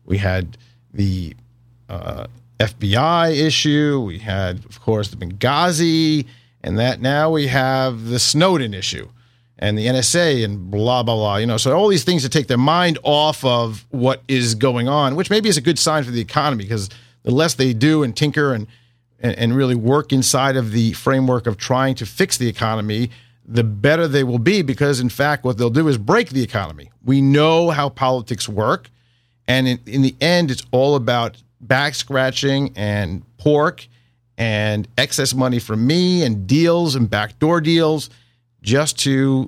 FBI issue. We had, of course, the Benghazi, and that now we have the Snowden issue and the NSA and blah, blah, blah. So all these things to take their mind off of what is going on, which maybe is a good sign for the economy, because the less they do and tinker and really work inside of the framework of trying to fix the economy, the better they will be, because, in fact, what they'll do is break the economy. We know how politics work, and in the end, it's all about back scratching and pork and excess money from me and deals and backdoor deals, just to,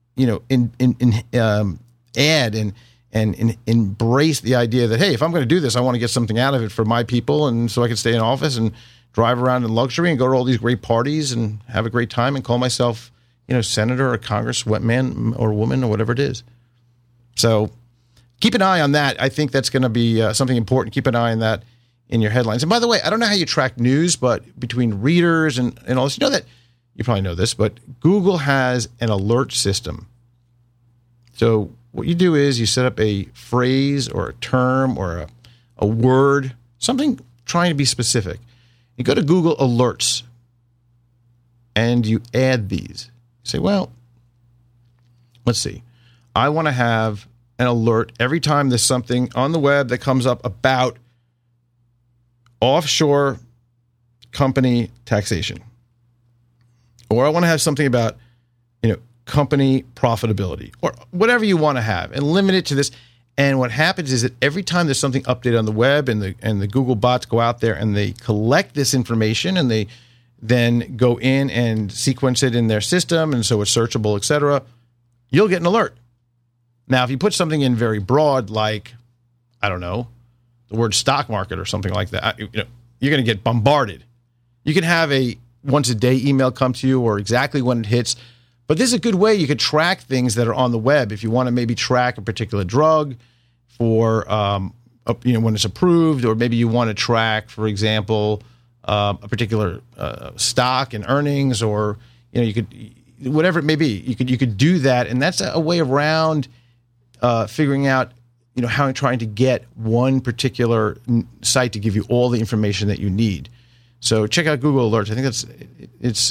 add and embrace the idea that, hey, if I'm going to do this, I want to get something out of it for my people, and so I can stay in office and drive around in luxury and go to all these great parties and have a great time and call myself, senator or congressman or woman or whatever it is. So keep an eye on that. I think that's going to be something important. Keep an eye on that in your headlines. And by the way, I don't know how you track news, but between readers and all this, that you probably know this, but Google has an alert system. So what you do is you set up a phrase or a term or a word, something trying to be specific. You go to Google Alerts and you add these. You say, well, let's see. I want to have an alert every time there's something on the web that comes up about offshore company taxation. Or I want to have something about, company profitability, or whatever you want to have, and limit it to this. And what happens is that every time there's something updated on the web, and the Google bots go out there and they collect this information, and they then go in and sequence it in their system, and so it's searchable, etc., you'll get an alert. Now, if you put something in very broad, like, I don't know, the word stock market or something like that, you're going to get bombarded. You can have a once-a-day email come to you or exactly when it hits. But this is a good way you could track things that are on the web. If you want to maybe track a particular drug for, when it's approved, or maybe you want to track, for example, a particular stock and earnings, or you could, whatever it may be, you could do that, and that's a way around figuring out how trying to get one particular site to give you all the information that you need. So check out Google Alerts. I think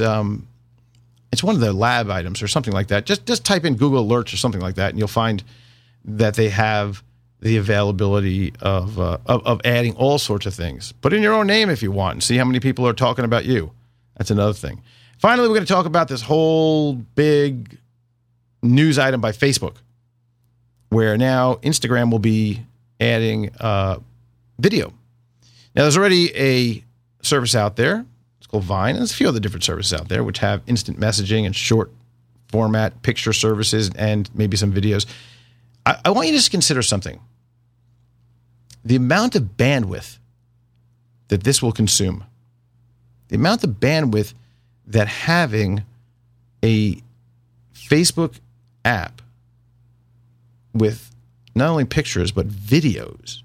it's one of the lab items or something like that. Just type in Google Alerts or something like that, and you'll find that they have the availability of adding all sorts of things. Put in your own name if you want and see how many people are talking about you. That's another thing. Finally, we're going to talk about this whole big news item by Facebook, where now Instagram will be adding video. Now, there's already a service out there. It's called Vine. And there's a few other different services out there which have instant messaging and short format picture services and maybe some videos. I want you to just consider something. The amount of bandwidth that this will consume, the amount of bandwidth that having a Facebook app with not only pictures but videos.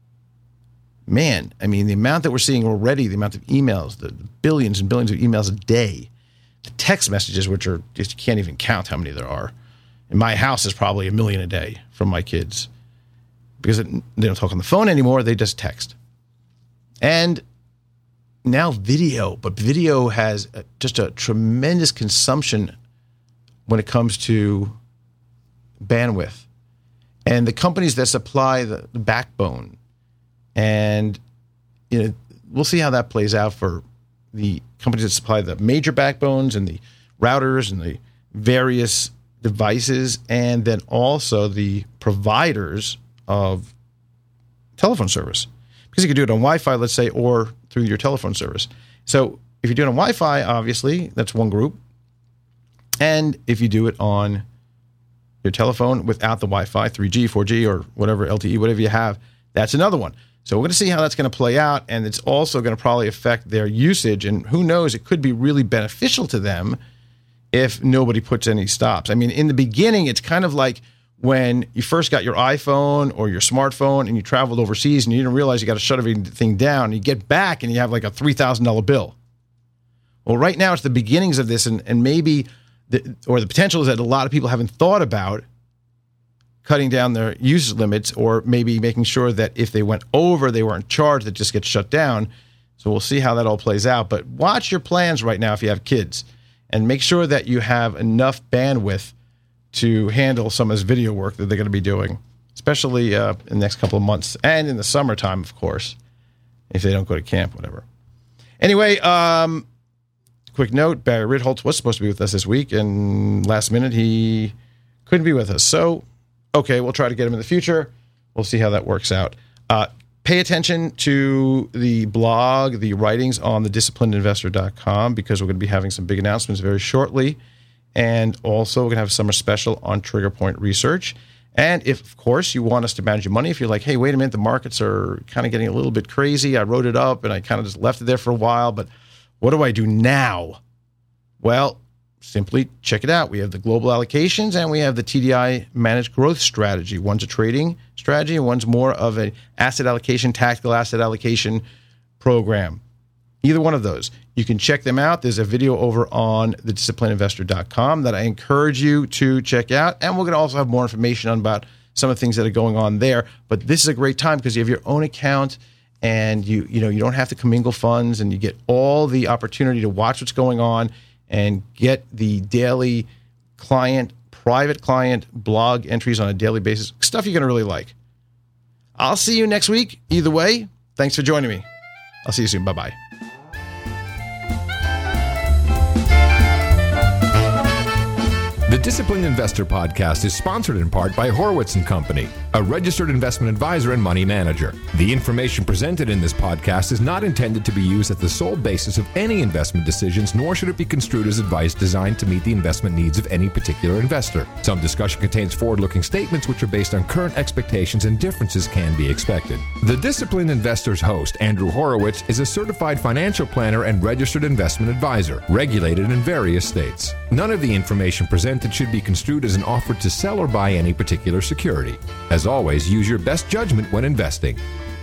Man, I mean, the amount that we're seeing already, the amount of emails, the billions and billions of emails a day, the text messages, which are just, you can't even count how many there are. In my house, is probably 1 million a day from my kids because they don't talk on the phone anymore. They just text. And now video, but video has just a tremendous consumption when it comes to bandwidth. And the companies that supply the backbone, and we'll see how that plays out for the companies that supply the major backbones and the routers and the various devices, and then also the providers of telephone service. Because you could do it on Wi-Fi, let's say, or through your telephone service. So if you do it on Wi-Fi, obviously, that's one group. And if you do it on your telephone without the Wi-Fi, 3G, 4G, or whatever, LTE, whatever you have, that's another one. So we're going to see how that's going to play out, and it's also going to probably affect their usage. And who knows, it could be really beneficial to them if nobody puts any stops. I mean, in the beginning, it's kind of like when you first got your iPhone or your smartphone and you traveled overseas and you didn't realize you got to shut everything down. And you get back and you have like a $3,000 bill. Well, right now it's the beginnings of this, and maybe the potential is that a lot of people haven't thought about cutting down their usage limits, or maybe making sure that if they went over, they weren't charged, that just gets shut down. So we'll see how that all plays out. But watch your plans right now if you have kids, and make sure that you have enough bandwidth to handle some of this video work that they're going to be doing, especially in the next couple of months, and in the summertime, of course, if they don't go to camp, whatever. Anyway, quick note, Barry Ritholtz was supposed to be with us this week, and last minute he couldn't be with us. So, okay, we'll try to get him in the future. We'll see how that works out. Pay attention to the blog, the writings on thedisciplinedinvestor.com, because we're going to be having some big announcements very shortly. And also, we're going to have a summer special on Trigger Point Research. And if, of course, you want us to manage your money, if you're like, hey, wait a minute, the markets are kind of getting a little bit crazy. I wrote it up and I kind of just left it there for a while, but what do I do now? Well, simply check it out. We have the global allocations and we have the TDI managed growth strategy. One's a trading strategy and one's more of an asset allocation, tactical asset allocation program. Either one of those. You can check them out. There's a video over on thedisciplinedinvestor.com that I encourage you to check out. And we're going to also have more information on about some of the things that are going on there. But this is a great time because you have your own account and you don't have to commingle funds, and you get all the opportunity to watch what's going on and get the daily private client blog entries on a daily basis. Stuff you're going to really like. I'll see you next week. Either way, thanks for joining me. I'll see you soon. Bye-bye. The Disciplined Investor Podcast is sponsored in part by Horowitz & Company, a registered investment advisor and money manager. The information presented in this podcast is not intended to be used as the sole basis of any investment decisions, nor should it be construed as advice designed to meet the investment needs of any particular investor. Some discussion contains forward-looking statements which are based on current expectations, and differences can be expected. The Disciplined Investor's host, Andrew Horowitz, is a certified financial planner and registered investment advisor, regulated in various states. None of the information presented should be construed as an offer to sell or buy any particular security. As always, use your best judgment when investing.